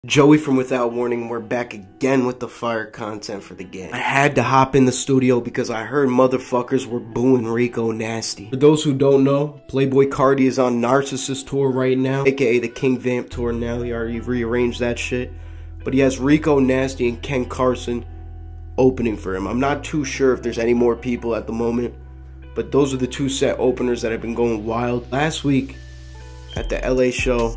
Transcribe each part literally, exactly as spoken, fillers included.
Joey from Without Warning, we're back again with the fire content for the gang. I had to hop in the studio because I heard motherfuckers were booing Rico Nasty. For those who don't know, Playboi Carti is on Narcissist Tour right now, aka the King Vamp Tour now. He already rearranged that shit. But he has Rico Nasty and Ken Carson opening for him. I'm not too sure if there's any more people at the moment, but those are the two set openers that have been going wild. Last week at the L A show,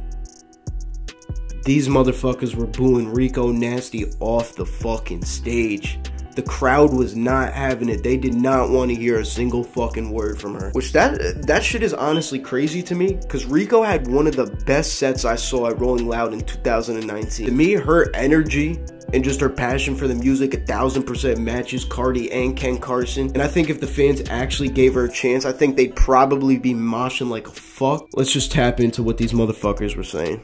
these motherfuckers were booing Rico Nasty off the fucking stage. The crowd was not having it. They did not want to hear a single fucking word from her. Which that that shit is honestly crazy to me, because Rico had one of the best sets I saw at Rolling Loud in two thousand nineteen. To me, her energy and just her passion for the music a thousand percent matches Carti and Ken Carson. And I think if the fans actually gave her a chance, I think they'd probably be moshing like a fuck. Let's just tap into what these motherfuckers were saying.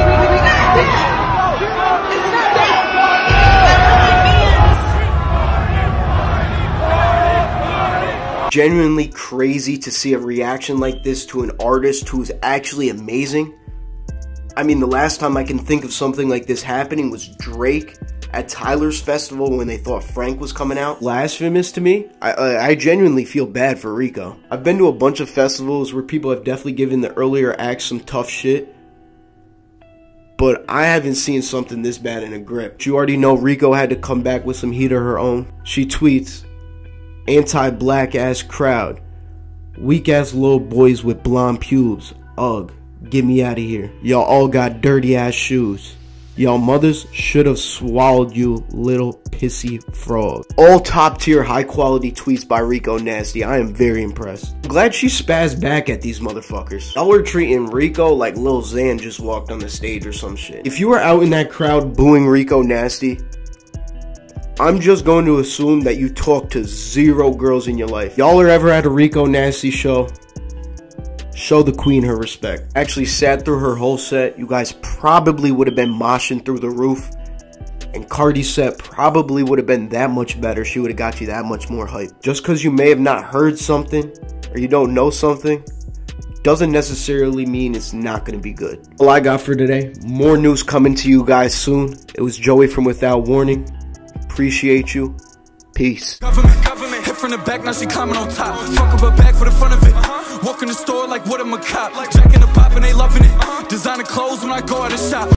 Genuinely crazy to see a reaction like this to an artist who's actually amazing. I mean, the last time I can think of something like this happening was Drake at Tyler's Festival when they thought Frank was coming out. Blasphemous to me. I, I, I genuinely feel bad for Rico. I've been to a bunch of festivals where people have definitely given the earlier acts some tough shit, but I haven't seen something this bad in a grip. You already know Rico had to come back with some heat of her own. She tweets, "Anti-black ass crowd, weak ass little boys with blonde pubes, ugh, get me out of here. Y'all all got dirty ass shoes. Y'all mothers should have swallowed you, little pissy frog." All top tier high quality tweets by Rico Nasty. I am very impressed. I'm glad she spazzed back at these motherfuckers. Y'all were treating Rico like Lil Xan just walked on the stage or some shit. If you were out in that crowd booing Rico Nasty, I'm just going to assume that you talk to zero girls in your life. Y'all are ever at a Rico Nasty show, show the queen her respect. Actually sat through her whole set. You guys probably would have been moshing through the roof. And Carti's set probably would have been that much better. She would have got you that much more hype. Just because you may have not heard something or you don't know something doesn't necessarily mean it's not going to be good. All I got for today. More news coming to you guys soon. It was Joey from Without Warning. Appreciate you. Peace. Government, government, hit from the back, now she climbing on top. Fuck up her back for the front of it. Walk in the store like what am a cop. Jack in the pop and they loving it. Designer clothes when I go out and shop.